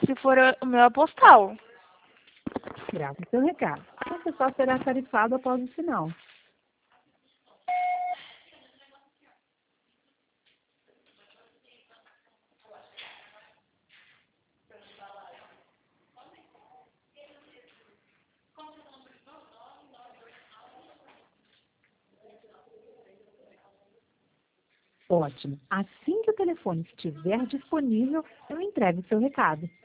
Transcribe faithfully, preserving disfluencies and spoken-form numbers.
se for o meu postal. Grave seu recado. Você só será tarifado após o sinal. Ótimo. Assim que o telefone estiver disponível, eu entrego seu recado.